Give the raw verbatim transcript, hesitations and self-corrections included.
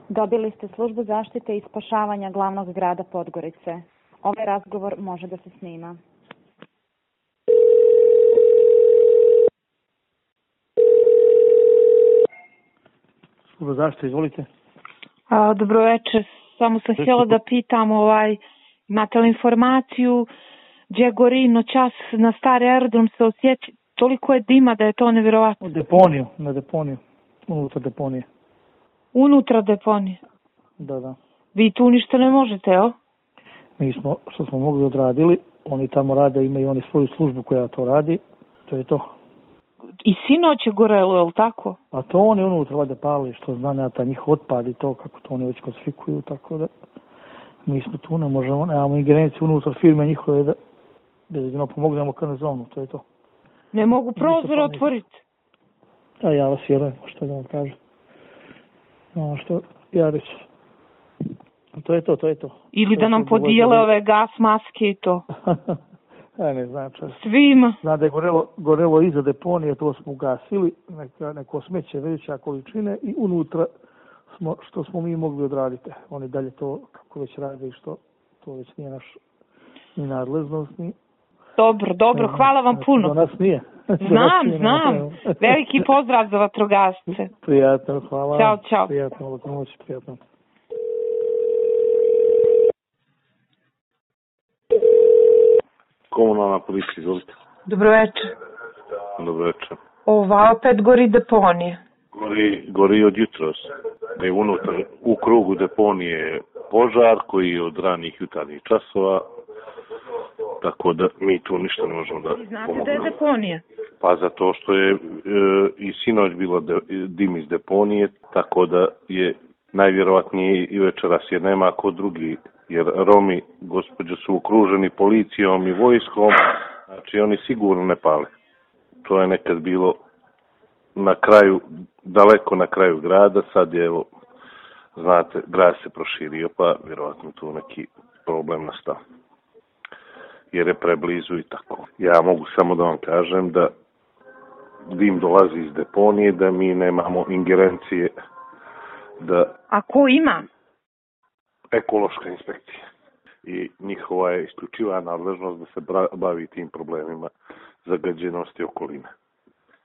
Dobili ste službu zaštite i spašavanja glavnog grada Podgorice. Ovaj razgovor može da se snima. Služba zaštite, izvolite. A, dobro večer, samo sam htjela da pitam, ovaj, imate li informaciju gdje gori noćas na stari aerodrom se osjeti, toliko je dima da je to nevjerovatno. U deponiju, na deponiju, unutra deponije. Unutra deponije? Da, da. Vi tu ništa ne možete, jel? Mi smo, što smo mogli odradili, oni tamo rade, imaju oni svoju službu koja to radi, to je to. I sinoć je gorelo, jel tako? A to oni unutra vade pali, što zna ja ta njih otpad i to, kako to oni već klasifikuju, tako da mi smo tu, ne možemo, nemamo ingerenciju unutra firme njihove da da jedino pomognemo kanalizonu, to je to. Ne mogu prozor otvoriti. A ja vas vjerujem, što da vam kažem. Ono što ja reći. To je to, to je to. Ili da nam podijele ove gas maske i to. Ja ne znam čas. Svima. Znam da je gorelo, gorelo iza deponije, to smo ugasili, neka, neko smeće veća količine i unutra smo, što smo mi mogli odraditi. Oni dalje to, kako već rade i što, to već nije naš ni nadležnost, ni... Dobro, dobro, hvala vam puno. Do nas nije. Znam, znam. Veliki pozdrav za vatrogasce. Prijatno, hvala. Ćao, čao. Prijatno, laku noć, prijatno. Komunalna policija, izvolite. Dobro večer. Dobro večer. Ova opet gori deponije. Gori, gori od jutros. Ne, unutar, u krugu deponije je požar koji je od ranih jutarnjih časova. Tako da mi tu ništa ne možemo da pomognemo. Znate da je deponija? Pa zato što je e, i sinoć bilo de, dim iz deponije, tako da je najvjerovatnije i večeras jer nema ko drugi, jer Romi, gospođe, su okruženi policijom i vojskom, znači oni sigurno ne pale. To je nekad bilo na kraju, daleko na kraju grada, sad je, evo, znate, grad se proširio, pa vjerovatno tu neki problem nastao. Jer je preblizu i tako. Ja mogu samo da vam kažem da dim dolazi iz deponije, da mi nemamo ingerencije da... A ko ima? Ekološka inspekcija. I njihova je isključiva nadležnost da se bavi tim problemima zagađenosti okoline.